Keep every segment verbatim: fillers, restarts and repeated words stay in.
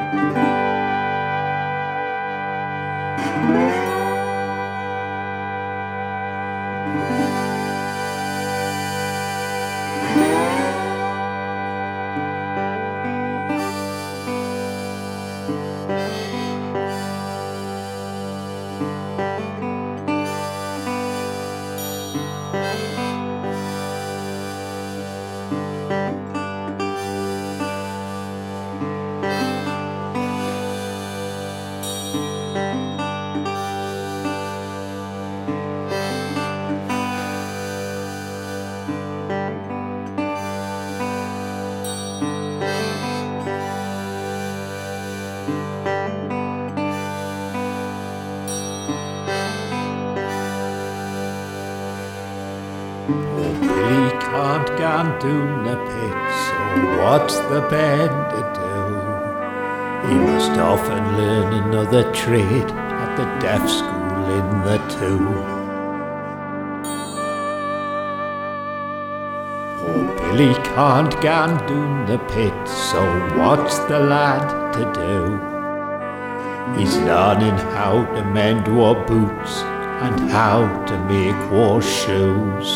Oh, Billy can't gan down the pit, so what's the band to do? He must often learn another trade at the deaf school in the two. Oh, Billy can't gan down the pit, so what's the lad to do? He's learning how to mend war boots and how to make war shoes.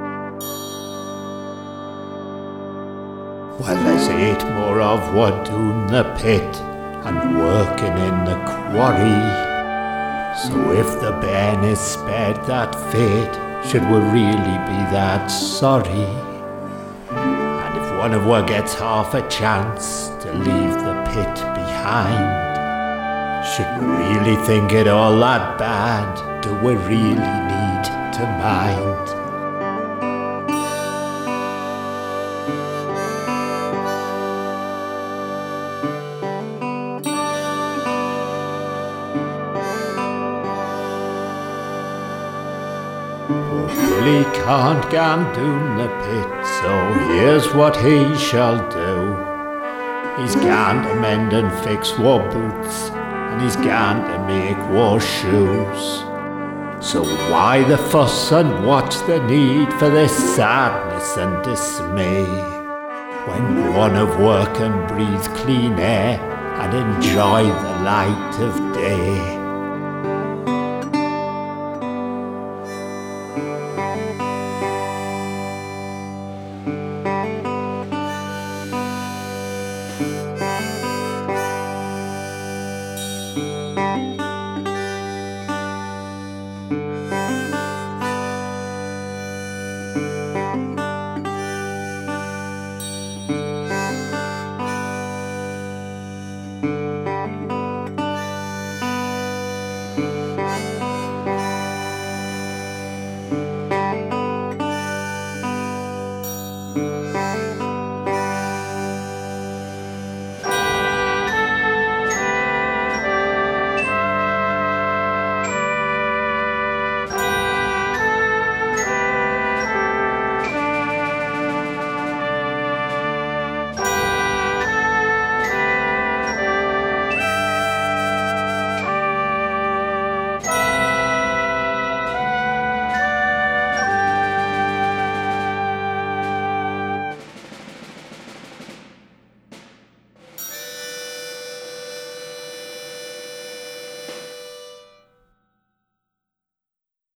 Well, there's eight more of what doing the pit and working in the quarry. So if the bairn is spared that fate, should we really be that sorry? And if one of us gets half a chance to leave the pit behind, should we really think it all that bad? Do we really need to mind? Oh, Billy can't gan down the pit, so here's what he shall do. He's gan to mend and fix war boots, and he's gan to make war shoes. So why the fuss and what's the need for this sadness and dismay, when one of work can breathe clean air and enjoy the light of day?